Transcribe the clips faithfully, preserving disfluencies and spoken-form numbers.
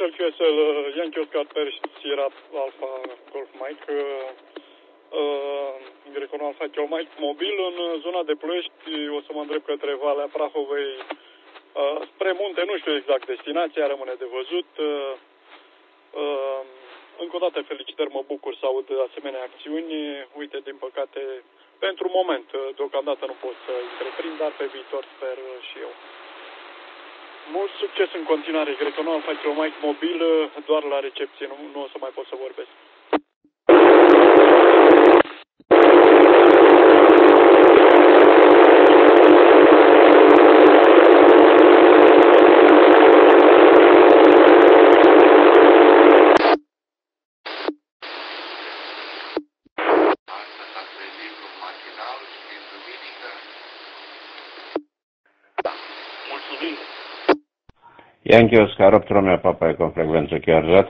Hotel Q S L, Yankee Oscar Sierra Alpha Golf Mike, uh, Greconul Alpha Kilo Mike, mobil în zona de Ploiești, o să mă îndrept către Valea Prahovei, uh, spre munte, nu știu exact destinația, rămâne de văzut. Uh, uh, încă o dată felicitări, mă bucur să aud asemenea acțiuni. Uite, din păcate, pentru moment, deocamdată nu pot să întreprind, dar pe viitor sper și eu. Mult succes în continuare, Greconul Alpha Kilo Mike mobil, doar la recepție, nu, nu o să mai pot să vorbesc. Mulțumim! Yankee Oscar opt Romeo Papa Eco, frecvență chiar zat.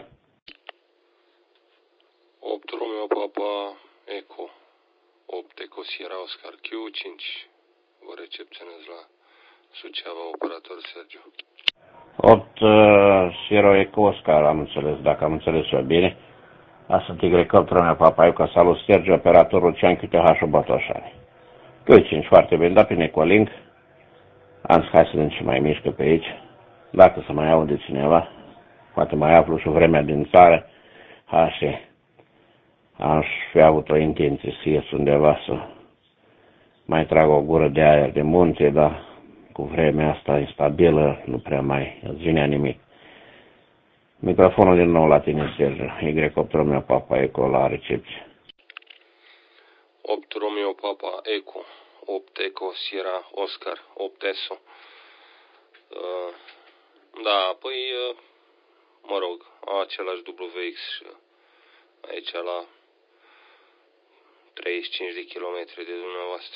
opt Romeo Papa Eco, opt Eco Sierra Oscar Q cinci. Vă recepționez la Suceava, operator Sergiu. opt uh, Sierra Eco Oscar, am înțeles, dacă am înțeles eu bine. Asta Tigre opt Romeo Papa Eco, salut Sergiu, operatorul Cianchiu T H Botoșani. Q cinci, foarte bine, da pe Necolink. Am zis, hai să vedem ce mai mișcă pe aici. Dacă să mai aude cineva, poate mai aflu și vremea din țară, așa, aș fi avut o intenție să ies undeva să mai trag o gură de aer de munte, dar cu vremea asta instabilă nu prea mai îți vinea nimic. Microfonul din nou la tine, Sergiu, Y opt Romeo Papa Eco la recepție. opt Romeo Papa Eco, opt Eco Sierra Oscar, opt E S O. Uh, Da, păi, mă rog, același W X aici la treizeci și cinci de kilometri de dumneavoastră.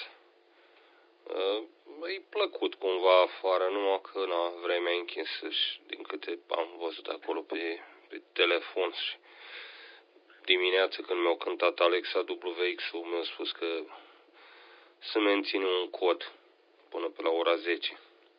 E plăcut cumva afară, numai că, na, vremea e închinsă și din câte am văzut acolo pe, pe telefon și dimineața când mi-au cântat Alexa W X-ul, mi-a spus că se menține un cod până pe la ora zece.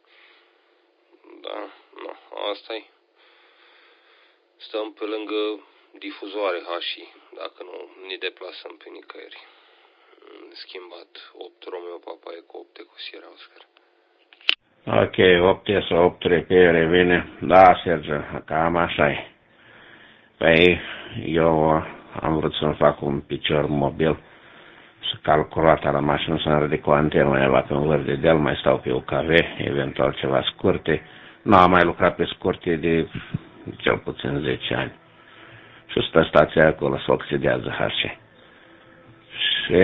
Da, nu, asta-i. Stăm pe lângă difuzoare H I, dacă nu ne deplasăm pe nicăieri. Schimbat opt Romeo Papa Eco, opt Eco Sierra Oscar. Ok, opt S O, opt repeie, revine. Da, Sergiu, cam așa e. Păi, eu am vrut să-mi fac un picior mobil, să calculata la mașină, să-mi ridic o antenă undeva pe un vârf de deal, mai stau pe U K V, eventual ceva scurte. Nu am mai lucrat pe scurte de cel puțin zece ani. Și stă stația acolo, se oxidează H C. Și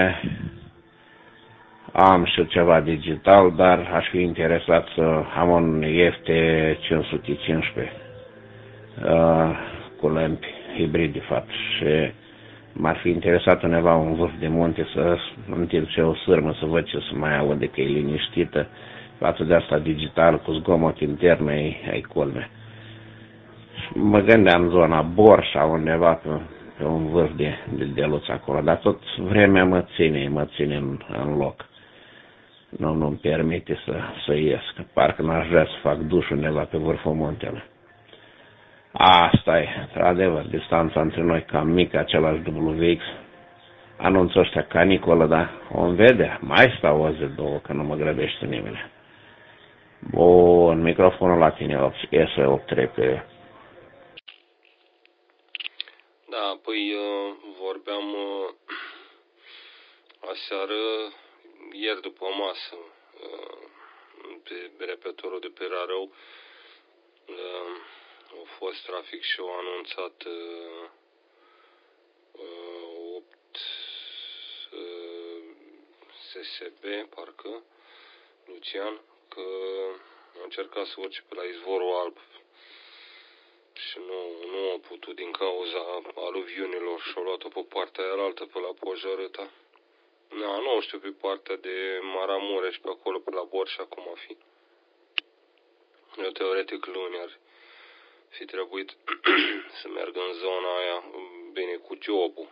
am și ceva digital, dar aș fi interesat să am un I F T cinci sute cincisprezece uh, cu lempi hibrid de fapt și m-ar fi interesat undeva un vârf de munte să întind și o sârmă să văd ce să mai aude că e liniștită. Față de asta digital cu zgomot intern e culme. Mă gândeam zona Borșa undeva pe, pe un vârf de, de deluț acolo, dar tot vremea mă ține, mă ține în, în loc. Nu, nu-mi permite să, să ies, că parcă n-aș vrea să fac duș undeva pe vârful muntelui. Asta e, într-adevăr, distanța între noi cam mică, același W X. Anunță ăștia canicolă, dar o vedea, mai stau o zi, două, că nu mă grăbește nimeni. Bun, microfonul la tine, S opt trei P. Da, păi vorbeam aseară, ieri după masă, pe repetorul de pe Rarău, a fost trafic și au anunțat opt S S B, parcă, Lucian, că a încercat să urce pe la Izvorul Alb și nu, nu a putut din cauza aluviunilor și-au luat-o pe partea aia pe la Pojorâta. Na, nu știu pe partea de Maramureș pe acolo, pe la Borșa, cum a fi. Eu teoretic luni ar fi trebuit să meargă în zona aia bine cu jobul.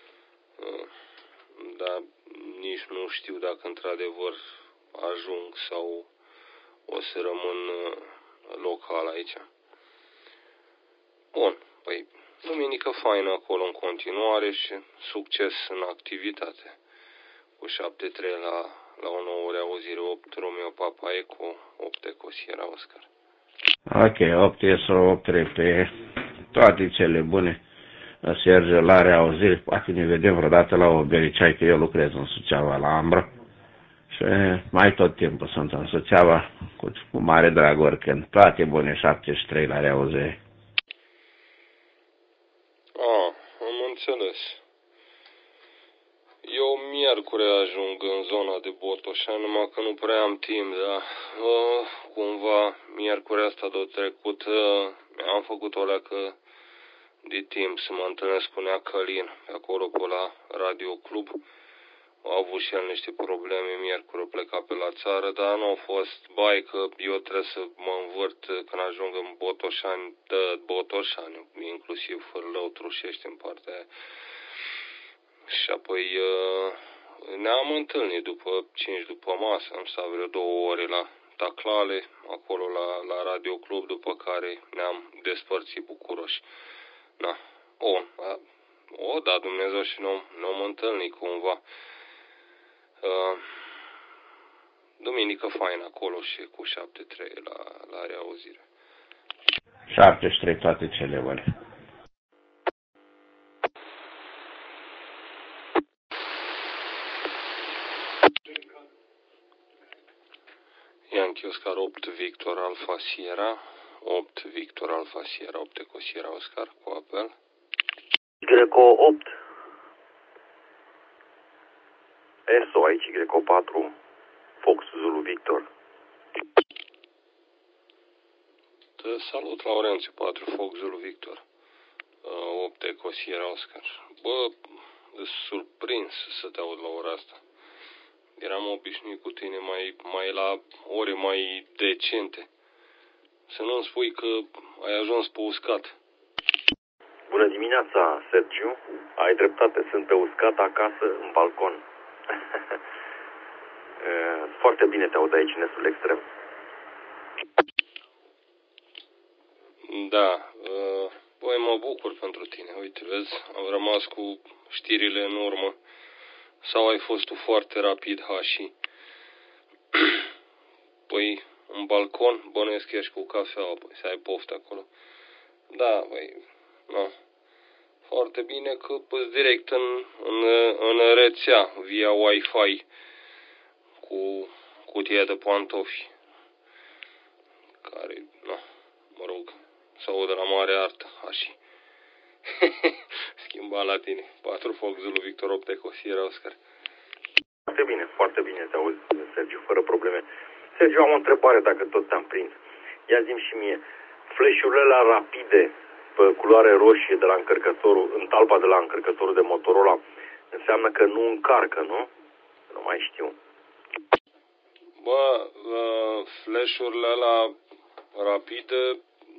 Dar nici nu știu dacă într-adevăr ajung sau o să rămân local aici. duminică faină acolo în continuare și succes în activitate. Cu șapte trei la, la o nouă reauzire, opt Romeo Papa Eco, opt Eco Sierra Oscar. Ok, opt E S O, opt trei pe toate cele bune. Sergiu, la reauzire, poate ne vedem vreodată la o bericeai, că eu lucrez în Suceava la Ambra. Și mai tot timpul sunt în Suceava, cu, cu mare drag oricând. Toate bune, șaptezeci și trei la reauzire. Ah, am înțeles. Eu miercuri ajung în zona de Botoșani, numai că nu prea am timp, dar uh, cumva miercuri asta de trecut uh, am făcut o leacă de timp să mă întâlnesc cu Nea Călin, pe acolo pe la Radio Club. A avut și el niște probleme, miercuri a plecat pe la țară, dar nu a fost bai că eu trebuie să mă învârt când ajung în Botoșani, de Botoșani, inclusiv Fârlău, Trușești în partea aia. Și apoi ne-am întâlnit după cinci după masă, am stat vreo două ore la Taclale, acolo la, la Radio Club, după care ne-am despărțit bucuroși. Na, o, a, o, da, Dumnezeu și nu m-am întâlnit cumva. Uh, duminică faină acolo și cu șapte trei la, la reauzire. șaptezeci și trei toate cele bune. Yankee Oscar opt Victor Alpha Sierra, opt Victor Alpha Sierra, opt Eco Sierra Oscar cu apel. Greco opt. S O aici, Greco patru, Fox Zulu Victor. Te salut, Laurențiu patru, Fox Zulu Victor, opt Eco Sierra Oscar. Bă, surprins să te aud la ora asta. Eram obișnuit cu tine mai, mai la ore mai decente. Să nu-mi spui că ai ajuns pe uscat. Bună dimineața, Sergiu. Ai dreptate, sunt pe uscat acasă, în balcon. Foarte bine te aud aici, Nesul Extrem. Da, băi, mă bucur pentru tine. Uite, vezi, am rămas cu știrile în urmă. Sau ai fost tu foarte rapid, Hași? Păi, în balcon, bănuiesc că ești cu cafeaua, păi, să ai poftă acolo. Da, băi, nu. Foarte bine că păi direct în, în, în rețea, via Wi-Fi, cu cutia de pantofi, care, nu, mă rog, să audă la mare artă, Hași. Schimba la tine. patru Fox Zulu Victor opt Eco Sierra Oscar. Foarte bine, foarte bine te auzi, Sergiu, fără probleme. Sergiu, am o întrebare, dacă tot te-am prins. Ia zi-mi și mie, flash-urile alea rapide, pe culoare roșie de la încărcătorul, în talpa de la încărcătorul de Motorola, înseamnă că nu încarcă, nu? Nu mai știu. Bă, uh, flash-urile alea rapide,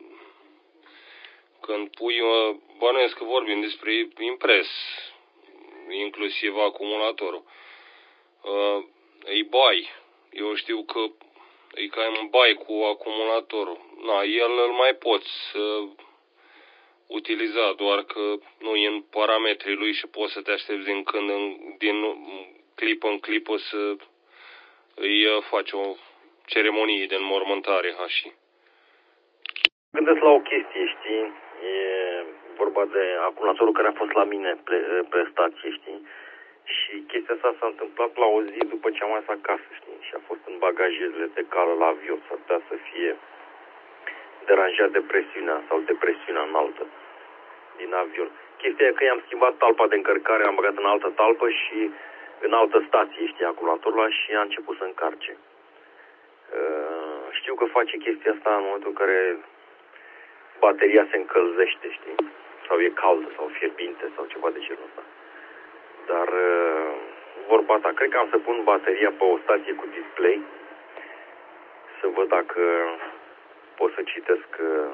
când pui, uh, bănuiesc că vorbim despre impres, inclusiv acumulatorul. Uh, îi bai. Eu știu că îi cam bai cu acumulatorul. Na, el îl mai poți uh, utiliza, doar că nu e în parametrii lui și poți să te aștepți din când în, din clipă în clipă să îi uh, faci o ceremonie de înmormântare, Hași. Gândesc la o chestie, știi? E vorba de acumulatorul care a fost la mine pe, pe stație, știi? Și chestia asta s-a întâmplat la o zi după ce am mai acasă, știi? Și a fost în bagajele de cală la avion. S-ar putea să fie deranjat de presiunea sau de presiunea înaltă din avion. Chestia e că i-am schimbat talpa de încărcare, am băgat în altă talpă și în altă stație, știi, acumulatorul ăla, și a început să încarce. Uh, știu că face chestia asta în momentul în care bateria se încălzește, știi? Sau e caldă, sau fierbinte, sau ceva de genul ăsta. Dar uh, vorba ta, cred că am să pun bateria pe o stație cu display, să văd dacă pot să citesc uh,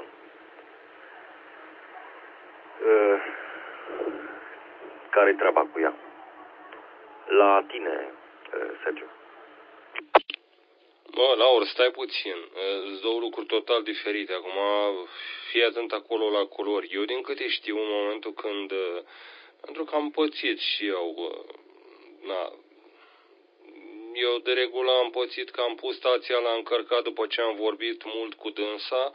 uh, care-i treaba cu ea. La tine, uh, Sergiu. Bă, Laur, stai puțin. Sunt două lucruri total diferite. Acum, fii atent acolo la culori. Eu, din câte știu, în momentul când... Pentru că am pățit și eu... Na, eu, de regulă, am pățit că am pus stația la încărcat după ce am vorbit mult cu dânsa.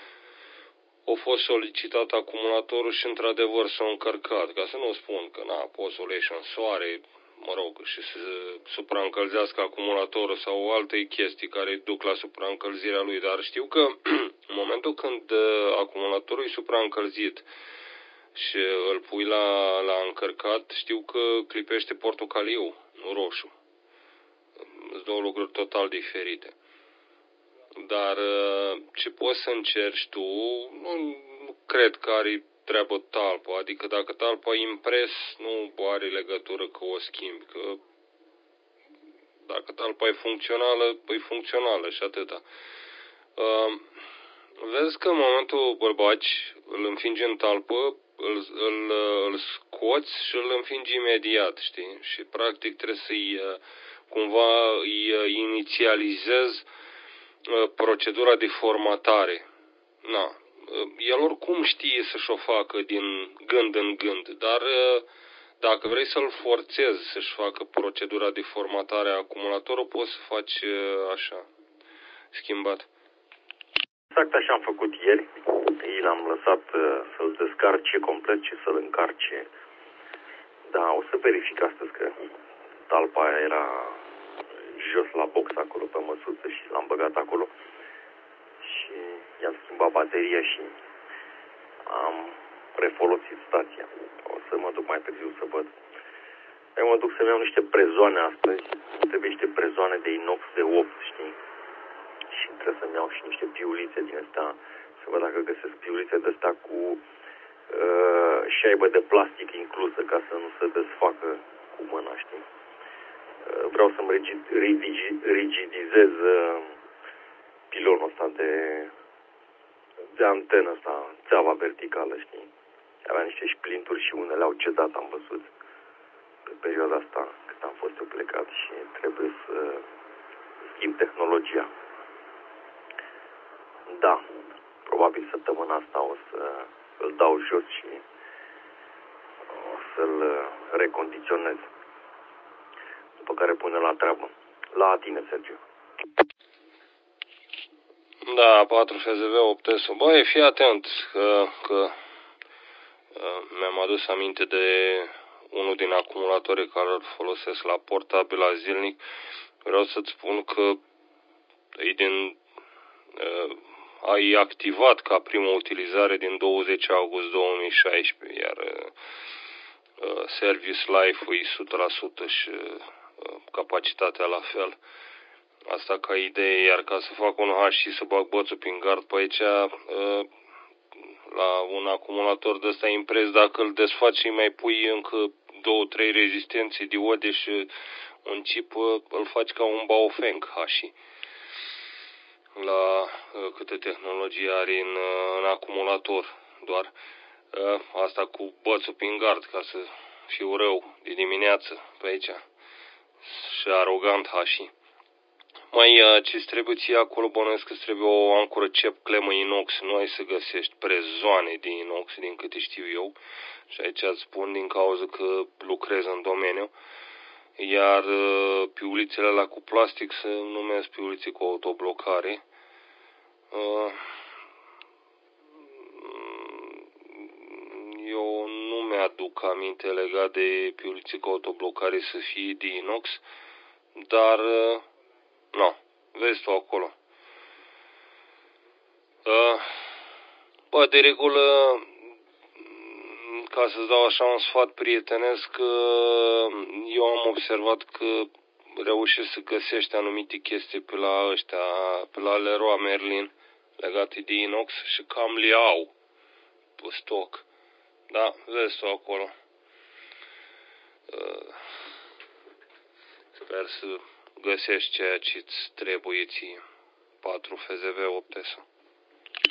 A fost solicitat acumulatorul și, într-adevăr, s-a încărcat. Ca să nu spun că, na, poți să o legi în soare... mă rog, și să supraîncălzească acumulatorul sau alte chestii care duc la supraîncălzirea lui, dar știu că în momentul când acumulatorul e supraîncălzit și îl pui la, la încărcat, știu că clipește portocaliu, nu roșu. Sunt două lucruri total diferite. Dar ce poți să încerci tu, nu, nu cred că are treabă talpa, adică dacă talpa e impres, nu are legătură că o schimbi, că dacă talpa e funcțională, e funcțională și atâta. Uh, vezi că în momentul îl bagi, îl înfingi în talpă, îl, îl, îl scoți și îl înfingi imediat, știi? Și practic trebuie să-i cumva îi inițializezi procedura de formatare. Na. El oricum știe să-și o facă din gând în gând, dar dacă vrei să-l forțezi să-și facă procedura de formatare a acumulatorului, poți să faci așa, schimbat. Exact așa am făcut ieri. L-am lăsat să-l descarce complet și să-l încarce. Da, o să verific astăzi că talpa aia era jos la box acolo pe măsuță și l-am băgat acolo. Și i-am schimbat bateria și am refolosit stația. O să mă duc mai târziu să văd. Eu mă duc să-mi iau niște prezoane astăzi. Trebuie niște prezoane de inox de opt, știi? Și trebuie să-mi iau și niște piulițe din astea. Să văd dacă găsesc piulițe de astea cu uh, șaibă de plastic inclusă ca să nu se desfacă cu mâna, știi? Uh, vreau să-mi rigid, rigid, rigidizez uh, pilonul ăsta de, de antenă asta, țeava verticală, știi? Avea niște șplinturi și unele au cedat, am văzut, pe perioada asta, cât am fost eu plecat și trebuie să schimb tehnologia. Da, probabil săptămâna asta o să îl dau jos și o să-l recondiționez. După care pune la treabă. La tine, Sergiu. Da, patru F Z V opt S. Băi, fii atent că, că mi-am adus aminte de unul din acumulatorii care îl folosesc la portabila zilnic. Vreau să-ți spun că e din, ai activat ca primă utilizare din douăzeci august două mii șaisprezece, iar service life-ul e o sută la sută și capacitatea la fel. Asta ca idee, iar ca să fac un H și să bag bățul prin gard pe aici, la un acumulator de ăsta impres, dacă îl desfaci și mai pui încă două, trei rezistențe diode și un chip, îl faci ca un Baofeng H. La câte tehnologie are în, în acumulator, doar asta cu bățul prin gard, ca să fiu rău de dimineață pe aici și arogant H. Mai ce-ți trebuie ție acolo, bănuiesc că-ți trebuie o ancoră cep, clemă inox, nu ai să găsești prezoane de inox, din câte știu eu. Și aici îți spun din cauza că lucrez în domeniu. Iar piulițele alea cu plastic se numesc piulițe cu autoblocare. Eu nu mi-aduc aminte legat de piulițe cu autoblocare să fie de inox, dar... Nu, vezi tu acolo. Uh, bă, de regulă, ca să-ți dau așa un sfat prietenesc, uh, eu am observat că reușesc să găsești anumite chestii pe la ăștia, pe la Leroy Merlin, legate de inox și cam le au pe stoc. Da, vezi tu acolo. Uh, sper să găsești ceea ce îți trebuie ție. patru F Z V opt S.